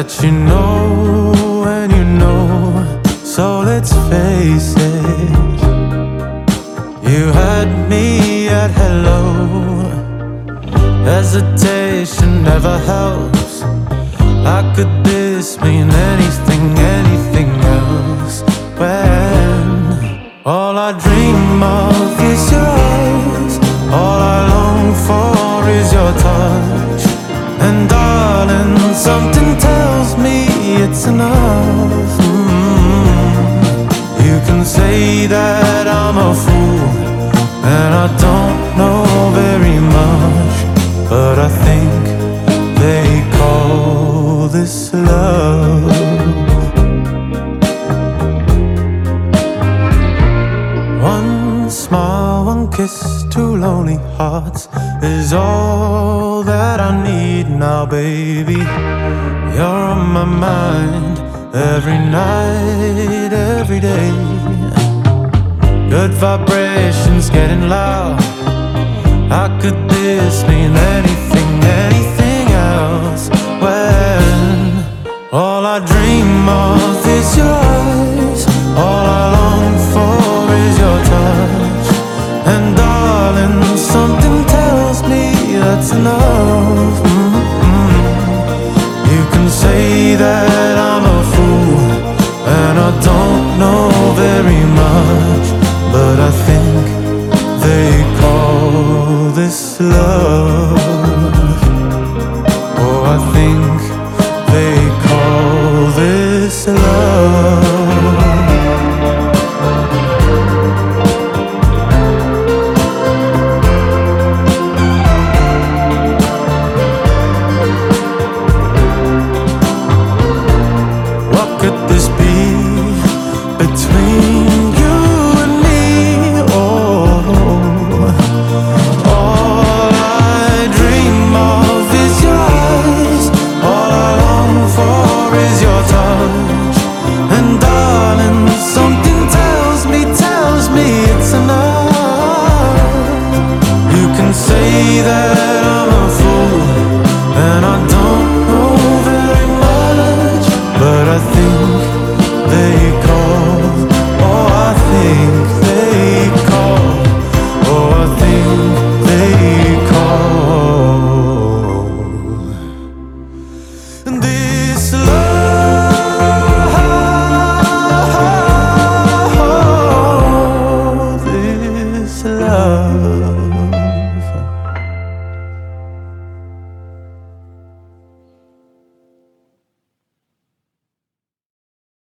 that you know and you know. So let's face it, you had me at hello. Hesitation never helps. How could this mean anything, anything else? When all I dream of is your eyes, all I long for is your touch. And darling, something tells me it's enough. You can say that I'm a fool and I don't know very much, but I think they call this love. One smile, one kiss, two lonely hearts is all that I need now, baby. You're on my mind every night, every day. Good vibrations getting loud. How could this mean anything, anything else? When all I dream of is your eyes, all I long for is your touch. And darling, something tells me that's enough. You can say that I'm a fool and I don't know very much, but I think they call this love. Oh, I think they call this love.